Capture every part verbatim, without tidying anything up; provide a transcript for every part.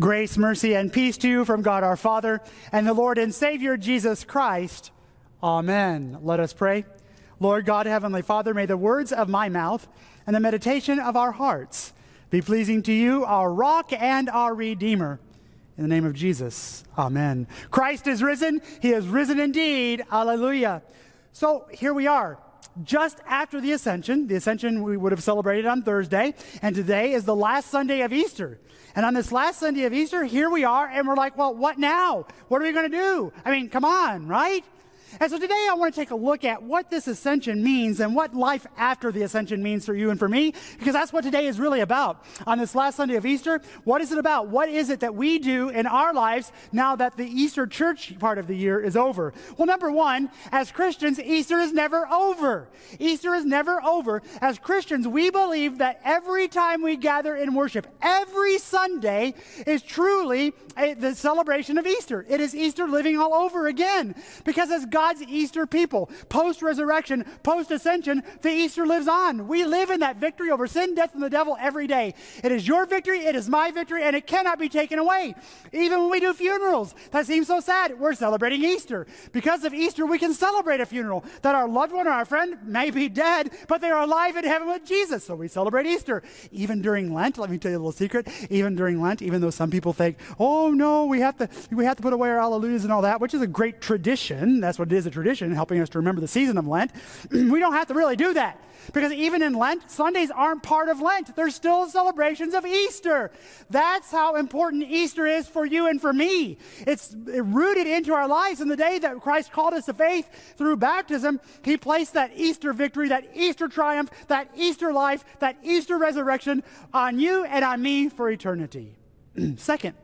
Grace, mercy, and peace to you from God our Father and the Lord and Savior Jesus Christ. Amen. Let us pray. Lord God, Heavenly Father, may the words of my mouth and the meditation of our hearts be pleasing to you, our rock and our redeemer. In the name of Jesus, amen. Christ is risen. He is risen indeed. Hallelujah. So here we are. Just after the Ascension, the Ascension we would have celebrated on Thursday, and today is the last Sunday of Easter. And on this last Sunday of Easter, here we are, and we're like, well, what now? What are we going to do? I mean, come on, right? And so today I want to take a look at what this Ascension means and what life after the Ascension means for you and for me, because that's what today is really about. On this last Sunday of Easter, what is it about? What is it that we do in our lives now that the Easter church part of the year is over? Well, number one, as Christians, Easter is never over. Easter is never over. As Christians, we believe that every time we gather in worship, every Sunday is truly a, the celebration of Easter. It is Easter living all over again, because as God God's Easter people, post-resurrection, post-ascension, the Easter lives on. We live in that victory over sin, death, and the devil every day. It is your victory, it is my victory, and it cannot be taken away. Even when we do funerals, that seems so sad. We're celebrating Easter. Because of Easter, we can celebrate a funeral that our loved one or our friend may be dead, but they are alive in heaven with Jesus. So we celebrate Easter. Even during Lent, let me tell you a little secret, even during Lent, even though some people think, oh no, we have to, we have to put away our hallelujahs and all that, which is a great tradition. That's what it is, a tradition, helping us to remember the season of Lent. We don't have to really do that, because even in Lent, Sundays aren't part of Lent. They're still celebrations of Easter. That's how important Easter is for you and for me. It's rooted into our lives. In the day that Christ called us to faith through baptism, he placed that Easter victory, that Easter triumph, that Easter life, that Easter resurrection on you and on me for eternity. Second,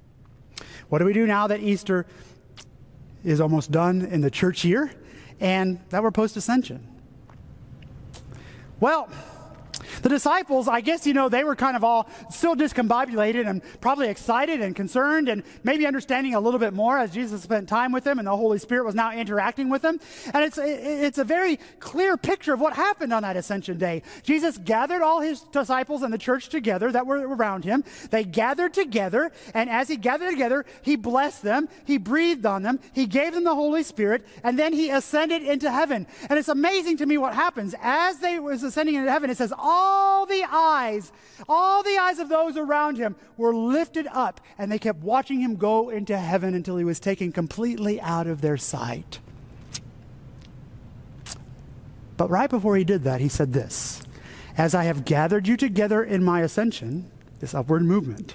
what do we do now that Easter is almost done in the church year and that we're post-ascension? Well, the disciples, I guess, you know, they were kind of all still discombobulated and probably excited and concerned and maybe understanding a little bit more as Jesus spent time with them and the Holy Spirit was now interacting with them. And it's it's a very clear picture of what happened on that Ascension Day. Jesus gathered all his disciples and the church together that were around him. They gathered together, and as he gathered together, he blessed them, he breathed on them, he gave them the Holy Spirit, and then he ascended into heaven. And it's amazing to me what happens. As they was ascending into heaven, it says, all All the eyes, all the eyes of those around him were lifted up, and they kept watching him go into heaven until he was taken completely out of their sight. But right before he did that, he said this: as I have gathered you together in my ascension, this upward movement,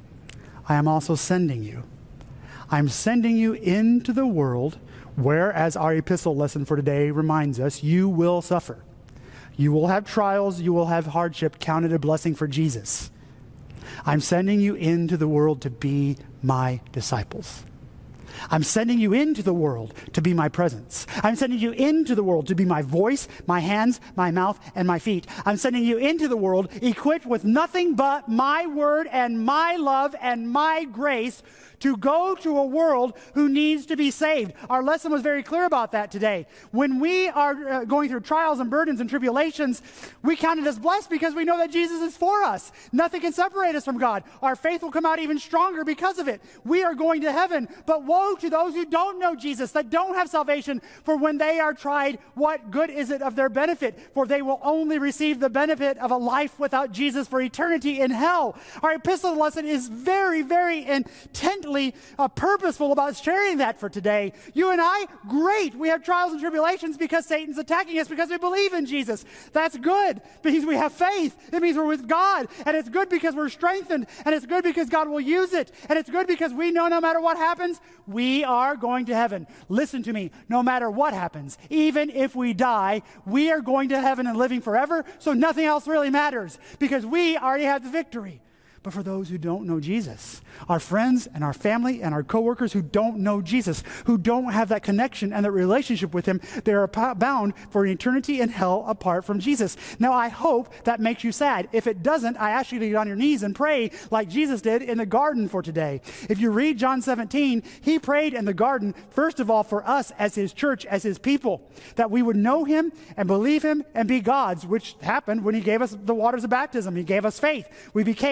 I am also sending you. I'm sending you into the world where, as our epistle lesson for today reminds us, you will suffer. You will have trials, you will have hardship, counted a blessing for Jesus. I'm sending you into the world to be my disciples. I'm sending you into the world to be my presence. I'm sending you into the world to be my voice, my hands, my mouth, and my feet. I'm sending you into the world equipped with nothing but my word and my love and my grace to go to a world who needs to be saved. Our lesson was very clear about that today. When we are uh, going through trials and burdens and tribulations, we count it as blessed because we know that Jesus is for us. Nothing can separate us from God. Our faith will come out even stronger because of it. We are going to heaven, but woe to those who don't know Jesus, that don't have salvation, for when they are tried, what good is it of their benefit? For they will only receive the benefit of a life without Jesus for eternity in hell. Our epistle lesson is very, very intently Uh, purposeful about sharing that for today. You and I, great. We have trials and tribulations because Satan's attacking us because we believe in Jesus. That's good. It means we have faith. It means we're with God. And it's good because we're strengthened. And it's good because God will use it. And it's good because we know no matter what happens, we are going to heaven. Listen to me. No matter what happens, even if we die, we are going to heaven and living forever. So nothing else really matters because we already have the victory. But for those who don't know Jesus, our friends and our family and our coworkers who don't know Jesus, who don't have that connection and that relationship with him, they are bound for an eternity in hell apart from Jesus. Now, I hope that makes you sad. If it doesn't, I ask you to get on your knees and pray like Jesus did in the garden for today. If you read John seventeen, he prayed in the garden, first of all, for us as his church, as his people, that we would know him and believe him and be God's, which happened when he gave us the waters of baptism. He gave us faith. We became the children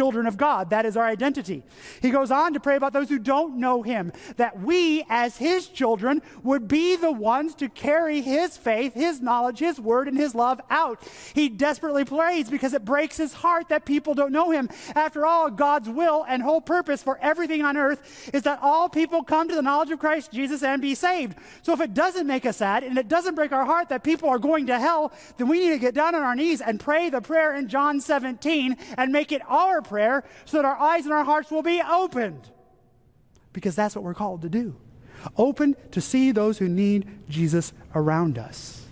children of God. That is our identity. He goes on to pray about those who don't know him, that we as his children would be the ones to carry his faith, his knowledge, his word, and his love out. He desperately prays because it breaks his heart that people don't know him. After all, God's will and whole purpose for everything on earth is that all people come to the knowledge of Christ Jesus and be saved. So if it doesn't make us sad and it doesn't break our heart that people are going to hell, then we need to get down on our knees and pray the prayer in John seventeen and make it our prayer so that our eyes and our hearts will be opened. Because that's what we're called to do. Open to see those who need Jesus around us.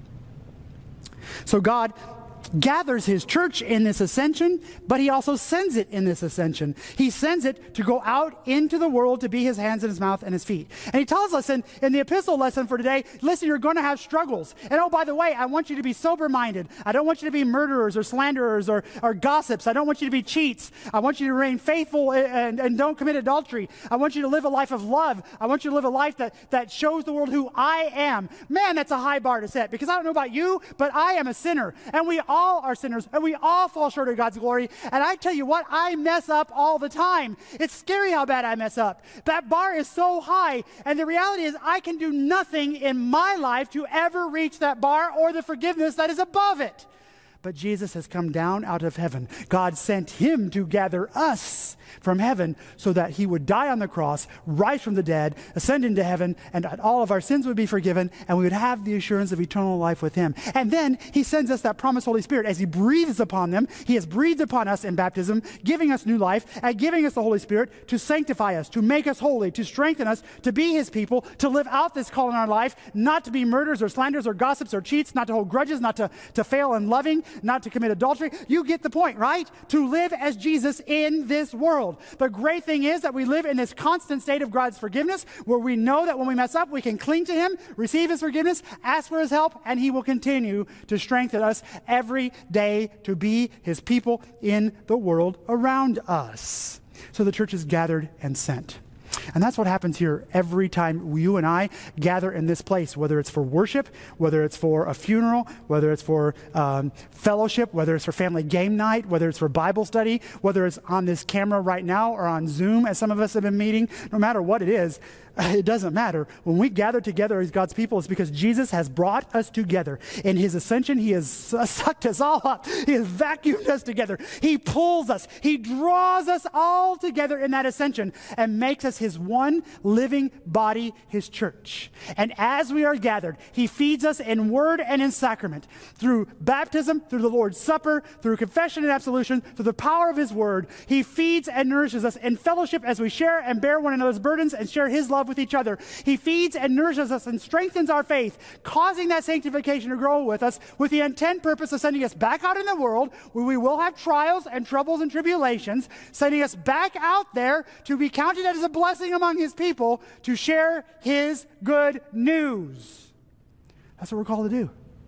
So God gathers his church in this ascension, but he also sends it in this ascension. He sends it to go out into the world to be his hands and his mouth and his feet. And he tells us in, in the epistle lesson for today, listen, you're going to have struggles. And oh, by the way, I want you to be sober-minded. I don't want you to be murderers or slanderers or, or gossips. I don't want you to be cheats. I want you to remain faithful and, and, and don't commit adultery. I want you to live a life of love. I want you to live a life that, that shows the world who I am. Man, that's a high bar to set, because I don't know about you, but I am a sinner. And we all All are sinners, and we all fall short of God's glory. And I tell you what, I mess up all the time. It's scary how bad I mess up. That bar is so high, and the reality is I can do nothing in my life to ever reach that bar or the forgiveness that is above it. But Jesus has come down out of heaven. God sent him to gather us from heaven so that he would die on the cross, rise from the dead, ascend into heaven, and that all of our sins would be forgiven, and we would have the assurance of eternal life with him. And then he sends us that promised Holy Spirit. As he breathes upon them, he has breathed upon us in baptism, giving us new life, and giving us the Holy Spirit to sanctify us, to make us holy, to strengthen us, to be his people, to live out this call in our life, not to be murderers or slanderers or gossips or cheats, not to hold grudges, not to, to fail in loving, not to commit adultery. You get the point, right? To live as Jesus in this world. The great thing is that we live in this constant state of God's forgiveness, where we know that when we mess up, we can cling to him, receive his forgiveness, ask for his help, and he will continue to strengthen us every day to be his people in the world around us. So the church is gathered and sent. And that's what happens here every time you and I gather in this place, whether it's for worship, whether it's for a funeral, whether it's for um, fellowship, whether it's for family game night, whether it's for Bible study, whether it's on this camera right now or on Zoom, as some of us have been meeting. No matter what it is, it doesn't matter. When we gather together as God's people, it's because Jesus has brought us together. In his ascension, he has sucked us all up. He has vacuumed us together. He pulls us. He draws us all together in that ascension and makes us his one living body, his church. And as we are gathered, he feeds us in word and in sacrament, through baptism, through the Lord's Supper, through confession and absolution, through the power of his word. He feeds and nourishes us in fellowship as we share and bear one another's burdens and share his love with each other. He feeds and nourishes us and strengthens our faith, causing that sanctification to grow with us, with the intent purpose of sending us back out in the world where we will have trials and troubles and tribulations, sending us back out there to be counted as a blessing among his people, to share his good news. That's what we're called to do.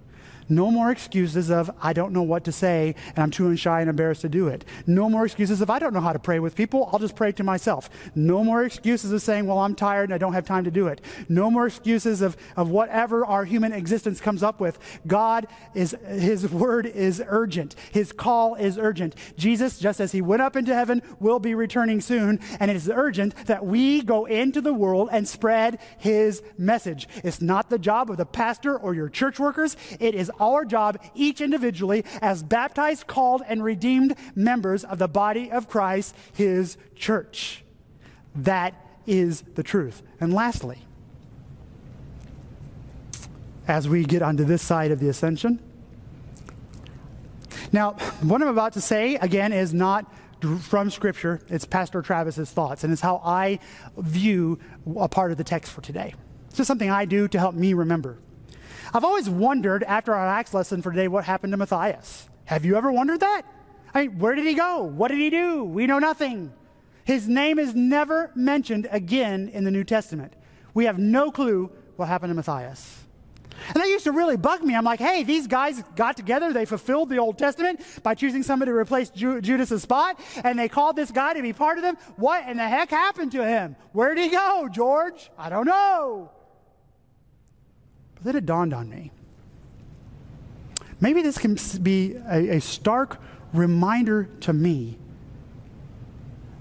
No more excuses of, I don't know what to say, and I'm too shy and embarrassed to do it. No more excuses of, I don't know how to pray with people, I'll just pray to myself. No more excuses of saying, well, I'm tired and I don't have time to do it. No more excuses of, of whatever our human existence comes up with. God is, his word is urgent. His call is urgent. Jesus, just as he went up into heaven, will be returning soon, and it is urgent that we go into the world and spread his message. It's not the job of the pastor or your church workers. It is our job, each individually, as baptized, called, and redeemed members of the body of Christ, his church. That is the truth. And lastly, as we get onto this side of the ascension, now, what I'm about to say, again, is not from Scripture. It's Pastor Travis's thoughts, and it's how I view a part of the text for today. It's just something I do to help me remember. I've always wondered, after our Acts lesson for today, what happened to Matthias. Have you ever wondered that? I mean, where did he go? What did he do? We know nothing. His name is never mentioned again in the New Testament. We have no clue what happened to Matthias. And that used to really bug me. I'm like, hey, these guys got together. They fulfilled the Old Testament by choosing somebody to replace Ju- Judas' spot, and they called this guy to be part of them. What in the heck happened to him? Where did he go, George? I don't know. But then it dawned on me. Maybe this can be a, a stark reminder to me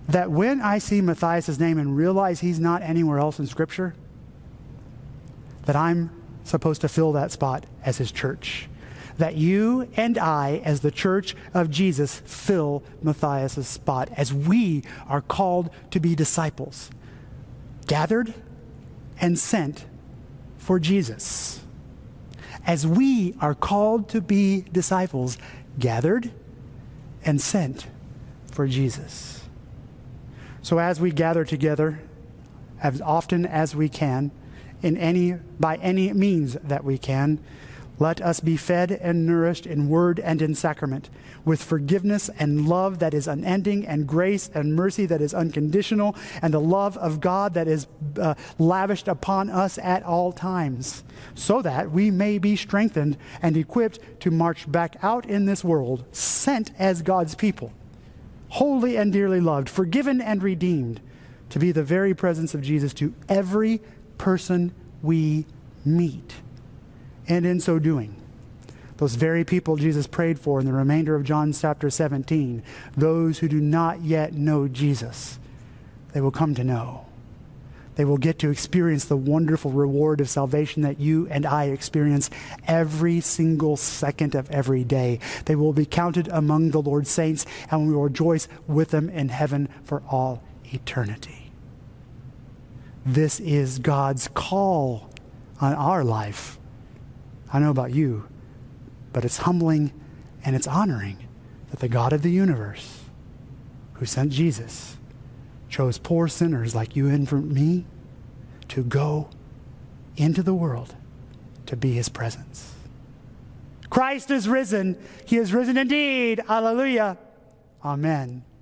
that when I see Matthias' name and realize he's not anywhere else in Scripture, that I'm supposed to fill that spot as his church. That you and I, as the church of Jesus, fill Matthias' spot, as we are called to be disciples, gathered and sent for Jesus. As we are called to be disciples, gathered and sent for Jesus. So as we gather together, as often as we can, in any by any means that we can, let us be fed and nourished in word and in sacrament, with forgiveness and love that is unending, and grace and mercy that is unconditional, and the love of God that is uh, lavished upon us at all times, so that we may be strengthened and equipped to march back out in this world, sent as God's people, holy and dearly loved, forgiven and redeemed, to be the very presence of Jesus to every person we meet. And in so doing, those very people Jesus prayed for in the remainder of John chapter seventeen, those who do not yet know Jesus, they will come to know. They will get to experience the wonderful reward of salvation that you and I experience every single second of every day. They will be counted among the Lord's saints, and we will rejoice with them in heaven for all eternity. This is God's call on our life. I don't know about you, but it's humbling and it's honoring that the God of the universe, who sent Jesus, chose poor sinners like you and for me to go into the world to be his presence. Christ is risen. He is risen indeed. Hallelujah. Amen.